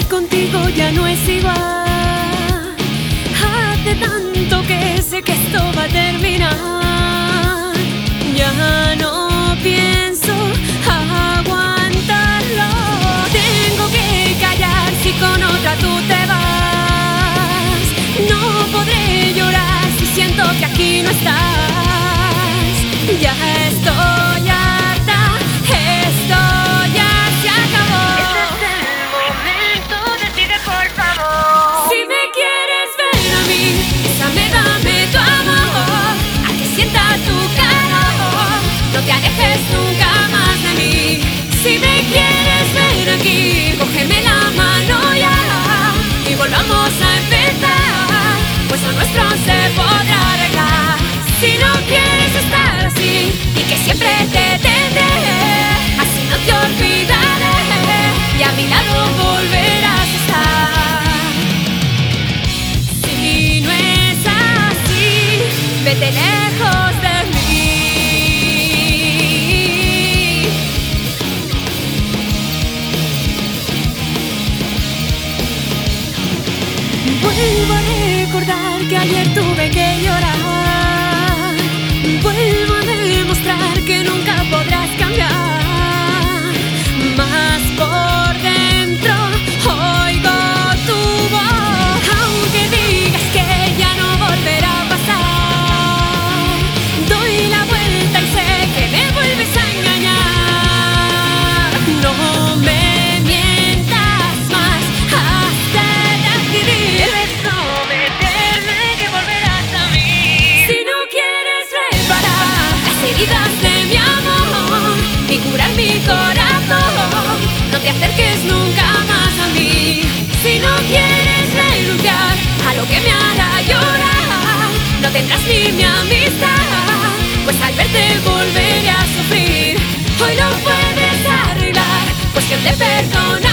contigo ya no es igual. Hace tanto que sé que esto va a terminar. Ya no pienso aguantarlo. Tengo que callar si con otra tú te vas. No podré llorar si siento que aquí no estás. Ya estoy harta, esto ya se acabó. Este es el momento, decide por favor. Si me quieres ver a mí, bésame, dame tu amor. A que sienta tu calor, no te alejes nunca más de mí. Si me quieres ver aquí, cógeme la mano ya y volvamos a empezar, pues lo nuestro se podrá arreglar. Si no quieres estar así y que siempre te tendré, así no te olvidaré y a mi lado volverás a estar. Si no es así, vete lejos de mí. Vuelvo a recordar que ayer tuve que llorar. Vuelvo a demostrar que nunca podrás cambiar. Más por dentro oigo tu voz. Aunque digas que ya no volverá a pasar, doy la vuelta y sé que me vuelves a engañar. No me mientas más hasta decidir. Debes prometerme que volverás a mí. Si no quieres reparar las heridas de mi amor y curar mi corazón, no te acerques nunca más a mí. Si no quieres renunciar a lo que me hará llorar, no tendrás ni mi amistad, pues al verte volveré a sufrir. Hoy lo puedes arreglar, pues que te perdono.